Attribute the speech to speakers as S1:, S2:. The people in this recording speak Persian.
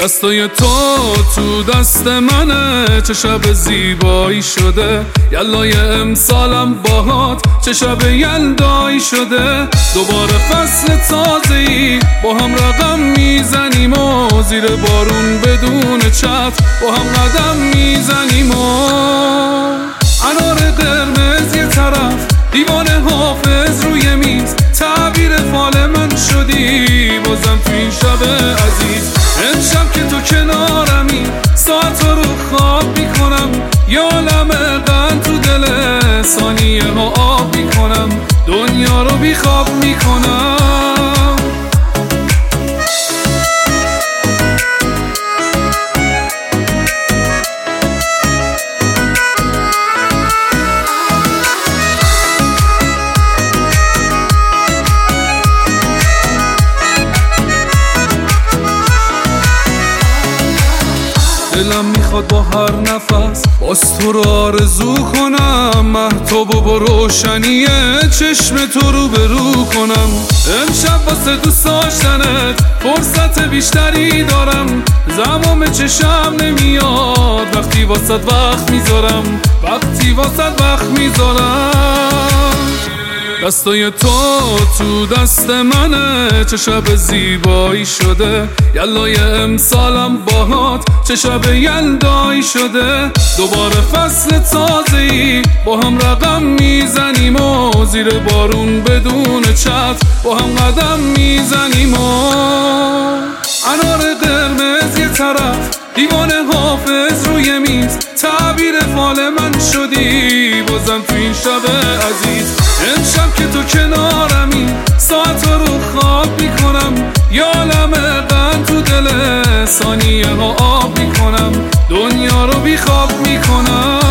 S1: دستای تو دست منه، چه شب زیبایی شده. یلای امسالم باهات چه شب یلدایی شده. دوباره فصل تازه‌ای با هم رقم میزنیم و زیر بارون بدون چتر با هم قدم میزنیم و انار قرمز یه طرف، دیوانه حافظ روی میز، تعبیر فال من شدی بازم تو این شب عزیز. امشب که تو کنارمی ساعت رو خواب میکنم، یه عالم قند تو دل ثانیه ها آب میکنم، دنیا رو بی خواب میکنم. دلم میخواد با هر نفس باز تو رو آرزو کنم، مهتاب و با روشنی چشم تو رو برو کنم. امشب واسه دوست داشتنت فرصت بیشتری دارم، زمام چشم نمیاد وقتی واسط وقت میذارم، وقتی واسط وقت میذارم. دستای تو دست منه، چه شب زیبایی شده. یلای امسالم باهات چه شب یلدایی شده. دوباره فصل تازه‌ای با هم رقم میزنیم و زیر بارون بدون چتر با هم قدم میزنیم و انار قرمز یه طرف، دیوانه حافظ روی میز، تعبیر فال من شدی بازم تو این شب عزیز. امشب که تو کنارمی ساعت رو خواب میکنم، یه عالم قند تو دل ثانیه ها آب میکنم، دنیا رو بی خواب میکنم.